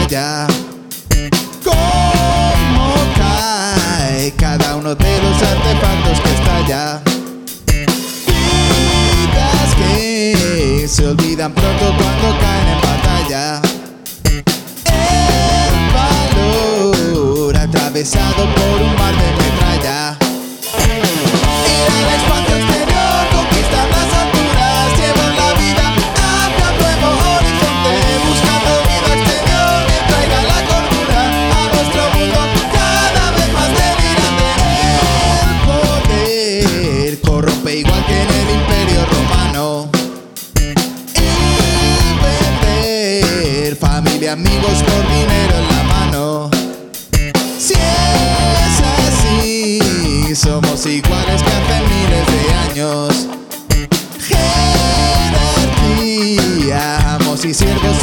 batalla. Cómo cae cada uno de los artefactos que estalla. Vidas que se olvidan pronto cuando caen en batalla. El valor atravesado por un mar de metralla. Ir al espacio exterior, conquistar las alturas, llevar la vida hacia un nuevo horizonte, buscando vida exterior que traiga la cordura a nuestro mundo cada vez más delirante. El poder corrompe igual que en el Imperio Romano. Y vender familia, amigos por dinero en la mano. Si es así, somos iguales que hace miles de años. Jerarquía, amos y siervos